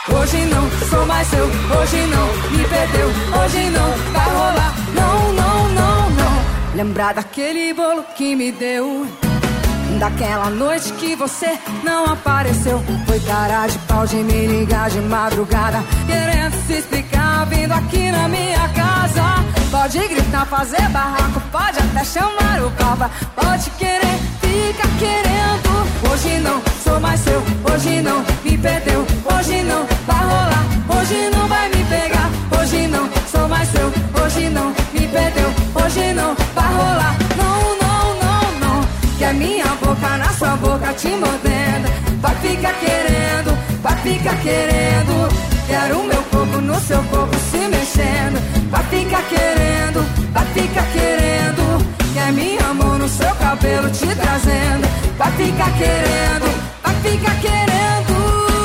Hoje não sou mais seu, hoje não me perdeu, hoje não vai rolar. Não, não, não, não. Lembrar daquele bolo que me deu, daquela noite que você não apareceu. Foi cara de pau de me ligar de madrugada, querendo se explicar, vindo aqui na minha casa. Pode gritar, fazer barraco, pode até chamar o papa, pode querer, fica querendo. Hoje não sou mais seu, hoje não me perdeu, hoje não vai rolar, hoje não vai me pegar. Hoje não sou mais seu, hoje não me perdeu, hoje não vai rolar. Não, não, não, não. Que é minha boca na sua boca te mordendo, vai ficar querendo, vai ficar querendo. Quero o meu corpo no seu corpo se mexendo, vai ficar querendo, vai ficar querendo. Quer minha mão no seu cabelo te trazendo, vai ficar querendo, vai ficar querendo.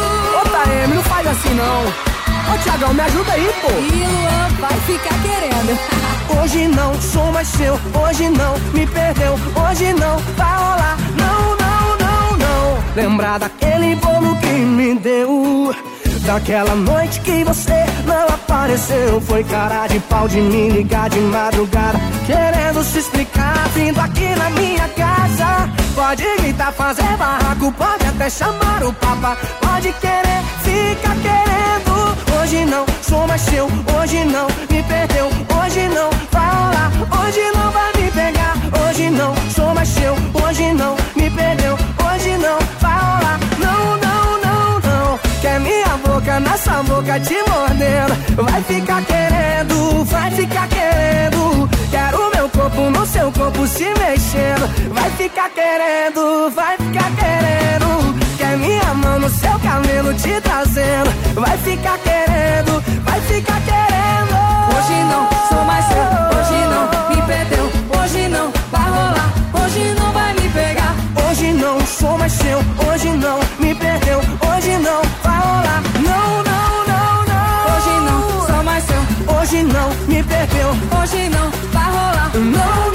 Ô Taeme, não faz assim não. Ô Thiagão, me ajuda aí, pô. E Luan vai ficar querendo. Hoje não sou mais seu, hoje não me perdeu, hoje não vai rolar. Não, não, não, não. Lembrar daquele bolo que me deu, daquela noite que você não apareceu. Foi cara de pau de me ligar de madrugada, querendo se explicar, vindo aqui na minha casa. Pode gritar, fazer barraco, pode até chamar o papa, pode querer, fica querendo. Hoje não sou mais seu, hoje não me perdeu, hoje não vai rolar, hoje não vai me pegar. Hoje não sou mais seu, hoje não me perdeu, hoje não vai rolar. Não, não, não, não. Quer minha boca nessa boca te mordendo, vai ficar querendo, vai ficar querendo. Quero meu corpo no seu corpo se mexendo, vai ficar querendo, vai ficar querendo. Quer minha mão no seu cabelo te trazendo, vai ficar querendo, vai ficar querendo. Hoje não sou mais seu, hoje não me perdeu, hoje não vai rolar, hoje não vai me pegar. Hoje não sou mais seu, hoje não me perdeu, hoje não vai rolar. Não, não, não, não. Hoje não sou mais seu, hoje não me perdeu, hoje não vai rolar. não.